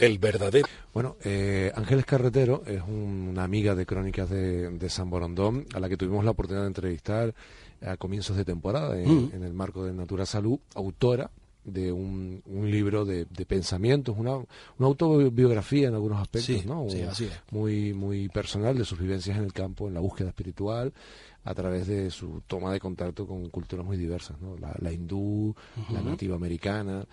El verdadero. Bueno, Ángeles Carretero es una amiga de Crónicas de San Borondón, a la que tuvimos la oportunidad de entrevistar a comienzos de temporada en el marco de Natura Salud, autora de un libro de pensamientos, una autobiografía en algunos aspectos, Sí, ¿no? sí, así es. Muy, muy personal de sus vivencias en el campo, en la búsqueda espiritual, a través de su toma de contacto con culturas muy diversas, ¿no? La hindú, la nativa americana,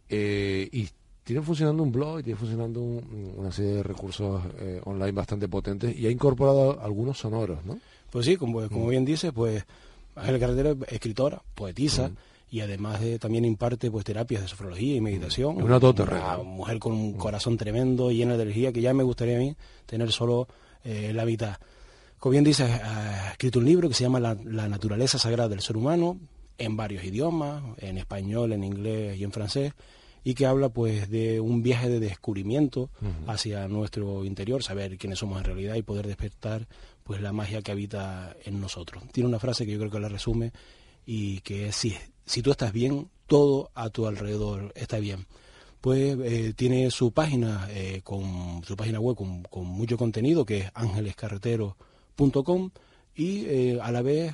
y tiene funcionando un blog y tiene funcionando una serie de recursos online bastante potentes, y ha incorporado algunos sonoros, ¿no? Pues sí, como bien dices, pues Ángeles Carretero es escritora, poetisa, y además también imparte pues terapias de sofrología y meditación. Es una todoterreno. Una mujer con un corazón tremendo, llena de energía, que ya me gustaría a mí tener solo la mitad. Como bien dices, ha escrito un libro que se llama La naturaleza sagrada del ser humano, en varios idiomas, en español, en inglés y en francés, y que habla pues de un viaje de descubrimiento hacia nuestro interior, saber quiénes somos en realidad y poder despertar pues la magia que habita en nosotros. Tiene una frase que yo creo que la resume, y que es: si tú estás bien, todo a tu alrededor está bien. Pues tiene su página web con mucho contenido, que es angelescarretero.com, y a la vez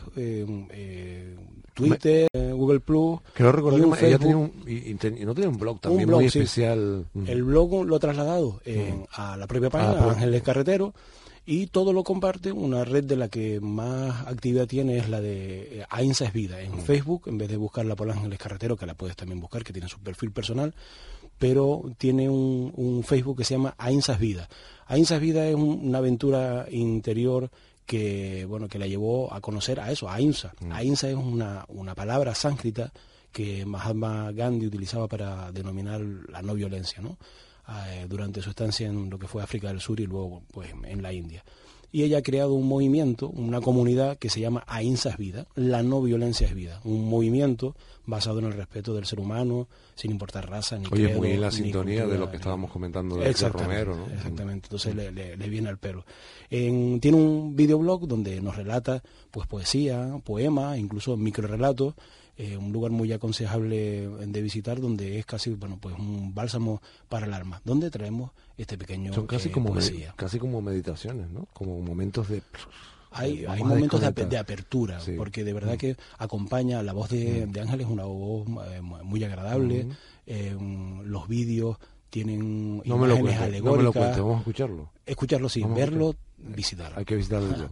Twitter, Google Plus. Creo recordar y un que ella Facebook. y no tenía un blog también blog, muy sí. especial. El blog lo ha trasladado a la propia página, Ángeles Carretero, y todo lo comparte. Una red de la que más actividad tiene es la de AINSA es Vida en Facebook, en vez de buscarla por Ángeles Carretero, que la puedes también buscar, que tiene su perfil personal, pero tiene un Facebook que se llama AINSA es Vida. AINSA es Vida es una aventura interior que la llevó a conocer a eso, a Ahimsa. Ahimsa es una palabra sánscrita que Mahatma Gandhi utilizaba para denominar la no violencia, ¿no? Durante su estancia en lo que fue África del Sur y luego pues en la India. Y ella ha creado un movimiento, una comunidad que se llama Ahimsa es Vida, la no violencia es vida, un movimiento basado en el respeto del ser humano, sin importar raza ni credo. Oye, muy en la ni sintonía cultura, de lo que estábamos comentando de Romero, ¿no? Exactamente, entonces le viene al pelo. Tiene un videoblog donde nos relata pues poesía, poemas, incluso microrelatos, un lugar muy aconsejable de visitar, donde es casi pues un bálsamo para el alma, donde traemos este pequeño son casi casi como meditaciones, ¿no? Como momentos de hay momentos de apertura, sí. Porque de verdad que acompaña la voz de Ángeles, una voz muy agradable. Los vídeos tienen imágenes alegóricas. No me lo cuentes, vamos a escucharlo. Escucharlo sí, verlo, visitarlo. Hay que visitarlo.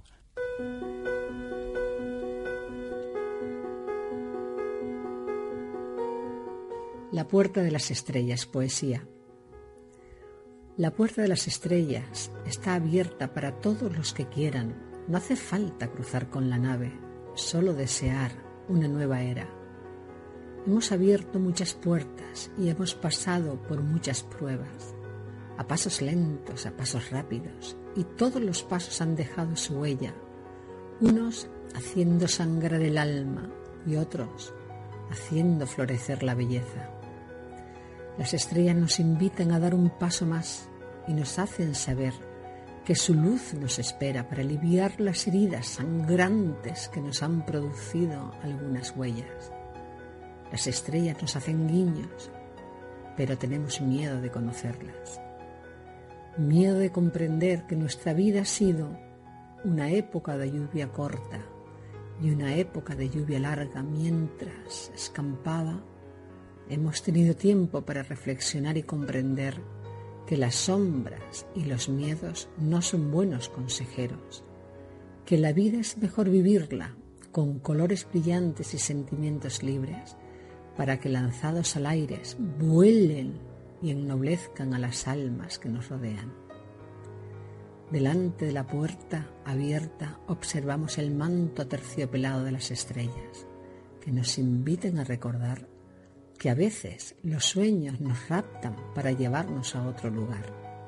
La puerta de las estrellas, poesía. La puerta de las estrellas está abierta para todos los que quieran. No hace falta cruzar con la nave, solo desear una nueva era. Hemos abierto muchas puertas y hemos pasado por muchas pruebas, a pasos lentos, a pasos rápidos, y todos los pasos han dejado su huella, unos haciendo sangrar el alma y otros haciendo florecer la belleza. Las estrellas nos invitan a dar un paso más y nos hacen saber que su luz nos espera para aliviar las heridas sangrantes que nos han producido algunas huellas. Las estrellas nos hacen guiños, pero tenemos miedo de conocerlas. Miedo de comprender que nuestra vida ha sido una época de lluvia corta y una época de lluvia larga. Mientras escampaba, hemos tenido tiempo para reflexionar y comprender que las sombras y los miedos no son buenos consejeros, que la vida es mejor vivirla con colores brillantes y sentimientos libres, para que lanzados al aire vuelen y ennoblezcan a las almas que nos rodean. Delante de la puerta abierta observamos el manto aterciopelado de las estrellas, que nos invitan a recordar que a veces los sueños nos raptan para llevarnos a otro lugar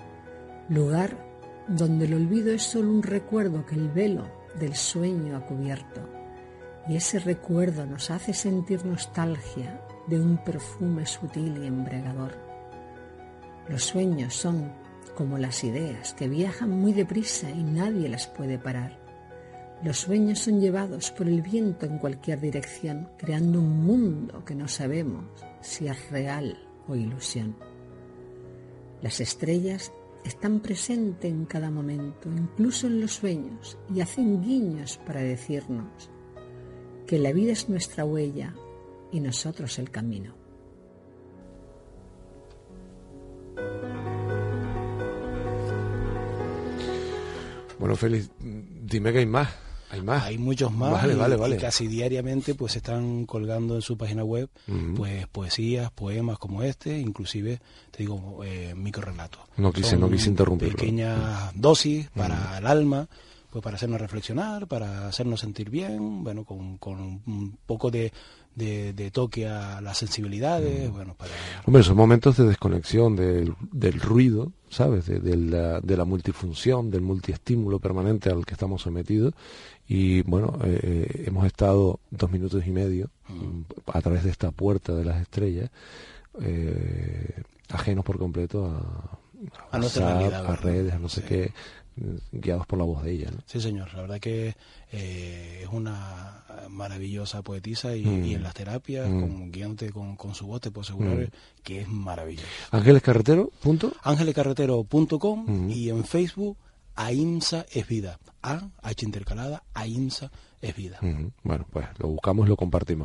donde el olvido es solo un recuerdo que el velo del sueño ha cubierto, y ese recuerdo nos hace sentir nostalgia de un perfume sutil y embriagador. Los sueños son como las ideas que viajan muy deprisa y nadie las puede parar. Los sueños son llevados por el viento en cualquier dirección, creando un mundo que no sabemos si es real o ilusión. Las estrellas están presentes en cada momento, incluso en los sueños, y hacen guiños para decirnos que la vida es nuestra huella y nosotros el camino. Bueno, Félix, dime que hay más. Hay muchos más. Vale. Y casi diariamente pues están colgando en su página web pues poesías, poemas como este, inclusive te digo microrelatos. No quise interrumpirlo. Pequeñas dosis para el alma, pues para hacernos reflexionar, para hacernos sentir bien, bueno, con un poco de toque a las sensibilidades, bueno, para... Hombre, son momentos de desconexión del ruido, ¿sabes? De la multifunción, del multiestímulo permanente al que estamos sometidos. Y bueno, hemos estado 2 minutos y medio a través de esta puerta de las estrellas, ajenos por completo a nuestra realidad, a redes, a no sé qué, guiados por la voz de ella, ¿no? Sí, señor, la verdad que es una maravillosa poetisa y en las terapias, guiándote con su voz, te puedo asegurar que es maravilloso. Ángelescarretero.com y en Facebook AIMSA es vida, H intercalada, AIMSA es vida. Bueno, pues lo buscamos y lo compartimos.